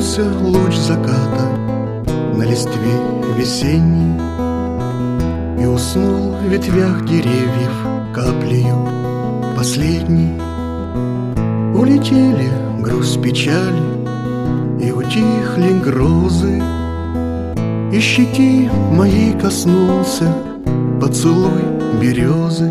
Коснулся луч заката на листве весенней и уснул в ветвях деревьев каплею последней. Улетели грусть печали и утихли грозы, и щеки моей коснулся поцелуй березы.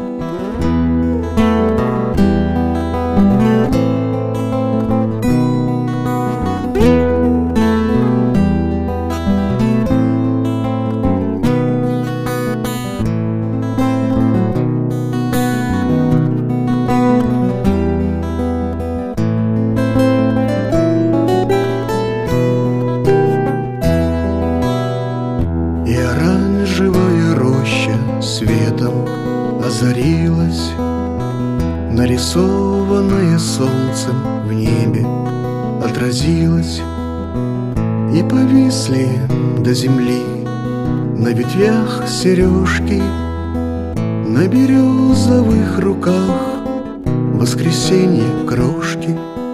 И оранжевая роща светом озарилась, нарисованная солнцем в небе отразилась, и повисли до земли на ветвях сережки, на березовых руках воскресенье крошки.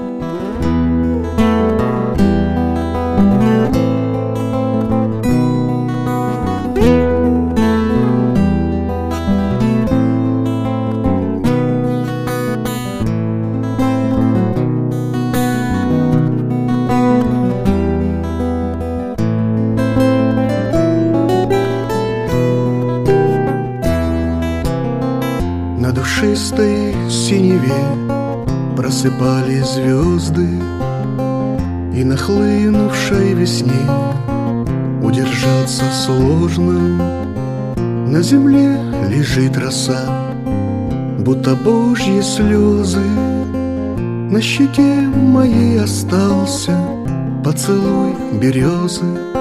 На душистой синеве просыпались звезды, и на хлынувшей весне удержаться сложно. На земле лежит роса, будто божьи слезы. На щеке моей остался поцелуй березы.